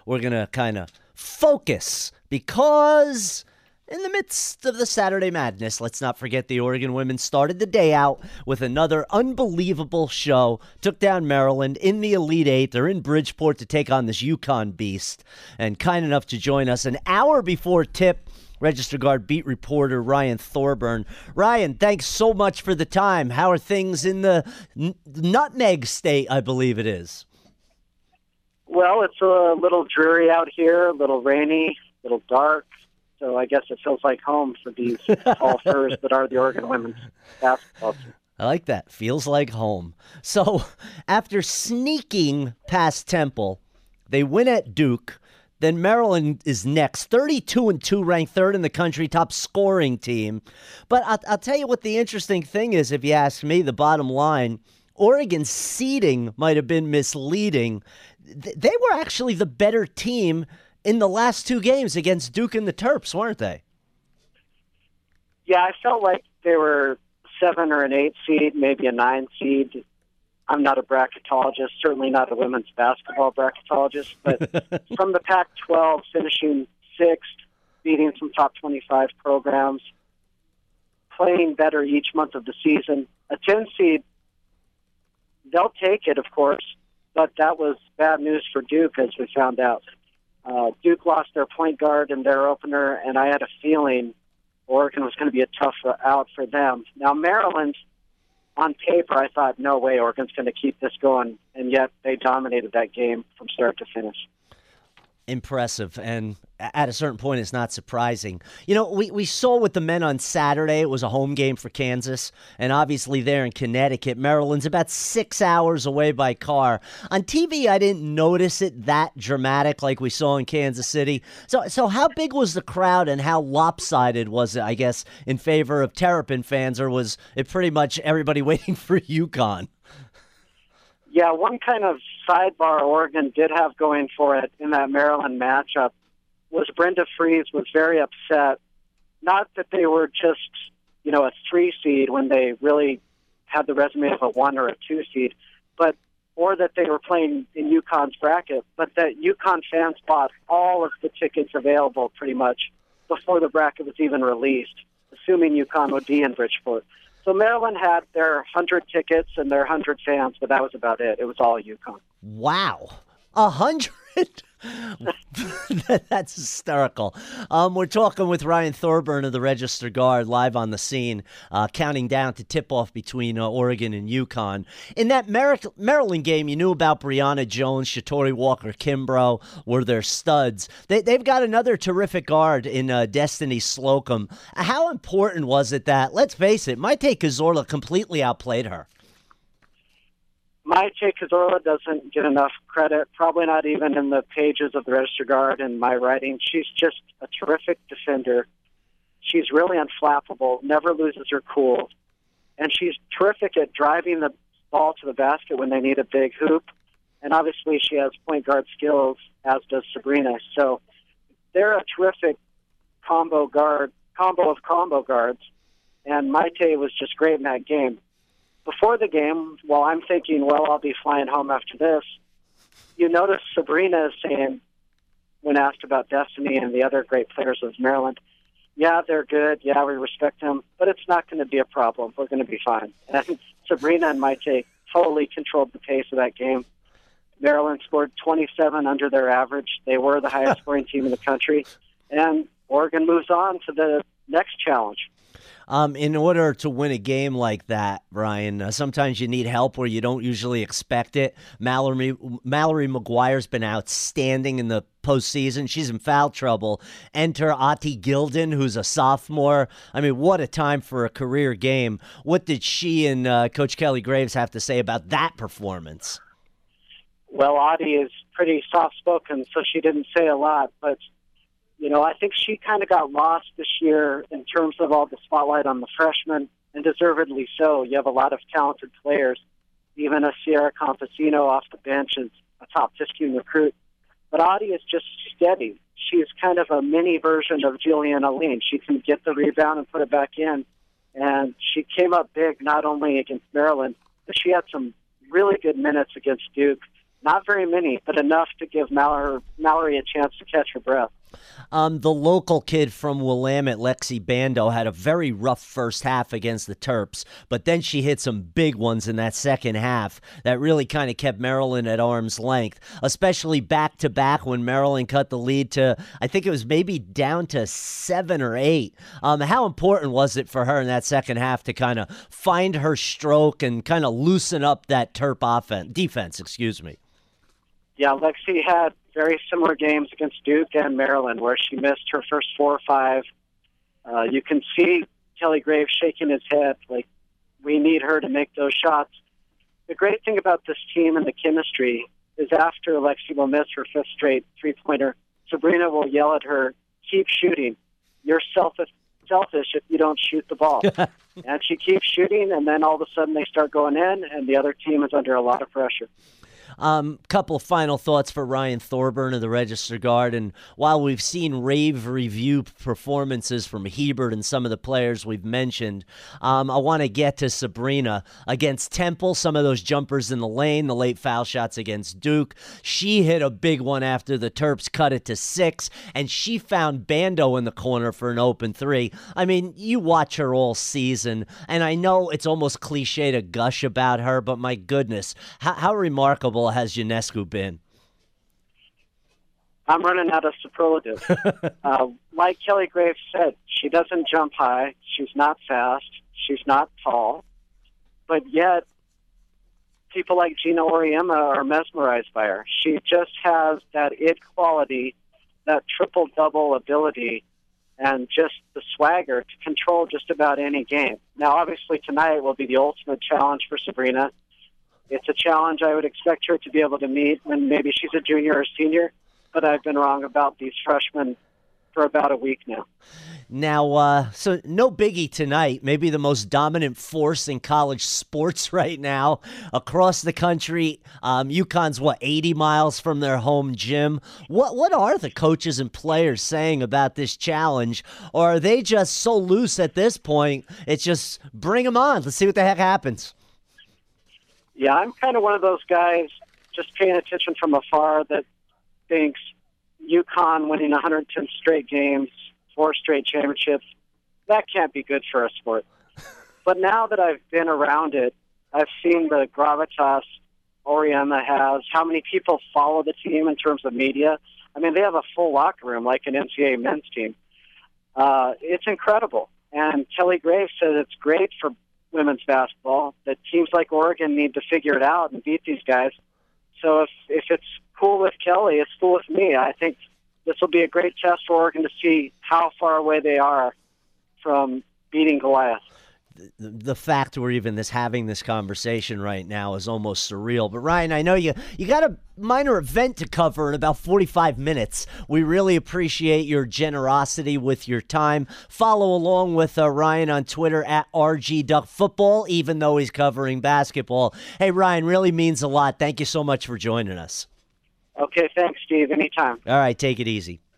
we're going to kind of focus because in the midst of the Saturday madness, let's not forget the Oregon women started the day out with another unbelievable show. Took down Maryland in the Elite Eight. They're in Bridgeport to take on this UConn beast. And kind enough to join us an hour before tip, Register Guard beat reporter Ryan Thorburn. Ryan, thanks so much for the time. How are things in the Nutmeg State, I believe it is? Well, it's a little dreary out here, a little rainy, a little dark. So I guess it feels like home for these tall firs that are the Oregon women's basketball team. I like that. Feels like home. So after sneaking past Temple, they win at Duke. Then Maryland is next, 32-2, ranked third in the country, top scoring team. But I'll tell you what the interesting thing is, if you ask me, the bottom line, Oregon's seeding might have been misleading. They were actually the better team in the last two games against Duke and the Terps, weren't they? Yeah, I felt like they were 7 or an 8 seed, maybe a 9 seed. I'm not a bracketologist, certainly not a women's basketball bracketologist, but from the Pac-12, finishing 6th, beating some top 25 programs, playing better each month of the season. A 10 seed, they'll take it, of course, but that was bad news for Duke, as we found out. Duke lost their point guard in their opener, and I had a feeling Oregon was going to be a tough out for them. Now, Maryland, on paper, I thought, no way, Oregon's going to keep this going, and yet they dominated that game from start to finish. Impressive, and at a certain point, it's not surprising. You know, we saw with the men on Saturday, it was a home game for Kansas, and obviously there in Connecticut, Maryland's about 6 hours away by car. On TV, I didn't notice it that dramatic like we saw in Kansas City. So how big was the crowd, and how lopsided was it, I guess, in favor of Terrapin fans, or was it pretty much everybody waiting for UConn? Yeah, one kind of sidebar Oregon did have going for it in that Maryland matchup was Brenda Fries was very upset. Not that they were just, a 3 seed when they really had the resume of a 1 or a 2 seed, or that they were playing in UConn's bracket, but that UConn fans bought all of the tickets available pretty much before the bracket was even released, assuming UConn would be in Bridgeport. So Maryland had their 100 tickets and their 100 fans, but that was about it. It was all UConn. Wow. 100? That's hysterical. We're talking with Ryan Thorburn of the Register Guard live on the scene, counting down to tip-off between Oregon and UConn. In that Maryland game, you knew about Brianna Jones, Shatori Walker-Kimbrough were their studs. They've got another terrific guard in Destiny Slocum. How important was it that, let's face it, Maite Cazorla completely outplayed her? Maite Cazorla doesn't get enough credit, probably not even in the pages of the Register Guard and my writing. She's just a terrific defender. She's really unflappable, never loses her cool. And she's terrific at driving the ball to the basket when they need a big hoop. And obviously she has point guard skills, as does Sabrina. So they're a terrific combo of combo guards. And Maite was just great in that game. Before the game, while I'm thinking, well, I'll be flying home after this, you notice Sabrina saying, when asked about Destiny and the other great players of Maryland, yeah, they're good, yeah, we respect them, but it's not going to be a problem. We're going to be fine. And Sabrina and Maite totally controlled the pace of that game. Maryland scored 27 under their average. They were the highest scoring team in the country. And Oregon moves on to the next challenge. In order to win a game like that, Ryan, sometimes you need help where you don't usually expect it. Mallory McGuire's been outstanding in the postseason. She's in foul trouble. Enter Ati Gilden, who's a sophomore. I mean, what a time for a career game. What did she and Coach Kelly Graves have to say about that performance? Well, Ati is pretty soft-spoken, so she didn't say a lot, but I think she kind of got lost this year in terms of all the spotlight on the freshmen, and deservedly so. You have a lot of talented players. Even a Sierra Campesino off the bench is a top 15 recruit. But Adi is just steady. She's kind of a mini version of Julian Aline. She can get the rebound and put it back in. And she came up big not only against Maryland, but she had some really good minutes against Duke. Not very many, but enough to give Mallory a chance to catch her breath. The local kid from Willamette, Lexi Bando, had a very rough first half against the Terps, but then she hit some big ones in that second half that really kind of kept Maryland at arm's length, especially back-to-back when Maryland cut the lead to, I think it was maybe down to 7 or 8. How important was it for her in that second half to kind of find her stroke and kind of loosen up that Terp defense? Yeah, Lexi had very similar games against Duke and Maryland where she missed her first 4 or 5. You can see Kelly Graves shaking his head like, we need her to make those shots. The great thing about this team and the chemistry is after Lexi will miss her 5th straight three-pointer, Sabrina will yell at her, keep shooting. You're selfish if you don't shoot the ball. And she keeps shooting, and then all of a sudden they start going in, and the other team is under a lot of pressure. Couple of final thoughts for Ryan Thorburn of the Register Guard. And while we've seen rave review performances from Hebert and some of the players we've mentioned, I want to get to Sabrina against Temple. Some of those jumpers in the lane, the late foul shots against Duke. She hit a big one after the Terps cut it to 6, and she found Bando in the corner for an open 3. I mean, you watch her all season, and I know it's almost cliche to gush about her, but my goodness, how remarkable has Ionescu been? I'm running out of superlatives. Like Kelly Graves said, she doesn't jump high. She's not fast. She's not tall. But yet, people like Gina Auriemma are mesmerized by her. She just has that it quality, that triple-double ability, and just the swagger to control just about any game. Now, obviously, tonight will be the ultimate challenge for Sabrina. It's a challenge I would expect her to be able to meet when maybe she's a junior or senior, but I've been wrong about these freshmen for about a week now. Now, so no biggie tonight. Maybe the most dominant force in college sports right now across the country. UConn's, 80 miles from their home gym. What are the coaches and players saying about this challenge? Or are they just so loose at this point, it's just bring them on. Let's see what the heck happens. Yeah, I'm kind of one of those guys just paying attention from afar that thinks UConn winning 110 straight games, 4 straight championships, that can't be good for a sport. But now that I've been around it, I've seen the gravitas Auriemma has, how many people follow the team in terms of media. I mean, they have a full locker room like an NCAA men's team. It's incredible. And Kelly Graves says it's great for women's basketball, that teams like Oregon need to figure it out and beat these guys. So if it's cool with Kelly, it's cool with me. I think this will be a great test for Oregon to see how far away they are from beating Goliath. The fact we're even having this conversation right now is almost surreal. But Ryan, I know you got a minor event to cover in about 45 minutes. We really appreciate your generosity with your time. Follow along with Ryan on Twitter at RGDuckFootball, even though he's covering basketball. Hey, Ryan, really means a lot. Thank you so much for joining us. Okay, thanks, Steve. Anytime. All right, take it easy.